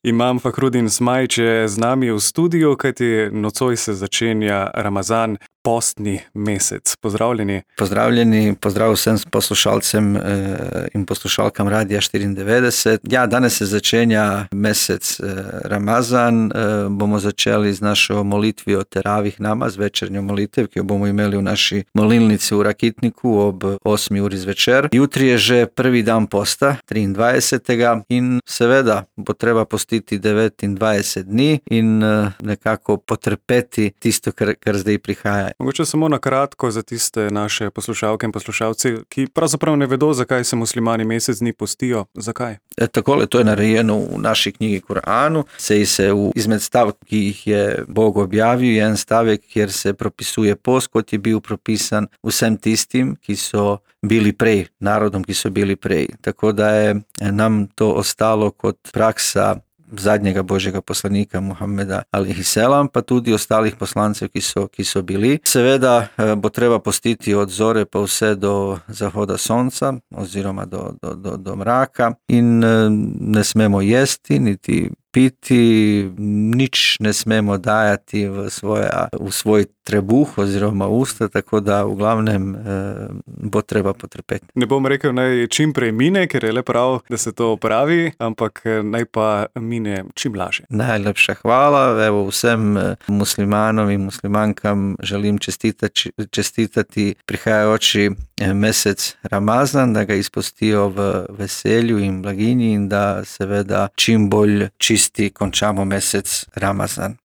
Imam Fahrudin Zmajć je z nami v studiu, kajti nocoj se začenja Ramazan, postni mesec. Pozdravljeni. Pozdravljeni, pozdrav vsem poslušalcem in poslušalkam Radia 94. Ja, danes se začenja mesec Ramazan. Bomo začeli z našo molitvijo Teravih namaz, večernjo molitev, ki jo bomo imeli v naši molilnici v Rakitniku ob 8 uri zvečer. Jutri je že prvi dan posta, 23. in seveda bo treba postiti 29 dni in nekako potrpeti tisto, kar zdaj prihaja. Mogoče samo na kratko za tiste naše poslušalke in poslušalci, ki pravzaprav ne vedo, zakaj se muslimani mesec dni postijo. Zakaj? Takole, to je narejeno v naši knjigi Koranu. Sej se izmed stavk, ki jih je Bog objavil, je en stavek, kjer se propisuje post, kot je bil propisan vsem tistim, ki so bili prej, narodom, ki so bili prej. Tako da je nam to ostalo kot praksa zadnjega Božjega poslanika Muhameda alejhiselam, pa tudi ostalih poslancev, ki so bili. Seveda bo treba postiti od zore pa vse do zahoda sonca oziroma do mraka in ne smemo jesti, niti piti, nič ne smemo dajati v svoj trebuh oziroma usta, tako da v glavnem bo treba potrpeti. Ne bom rekel naj čim prej mine, ker je le prav, da se to opravi, ampak naj pa mine čim lažje. Najlepša hvala. Evo, vsem muslimanom in muslimankam želim čestitati prihajajoči mesec Ramazan, da ga izpustijo v veselju in blaginji in da seveda čim bolj čisti končamo mesec Ramazan.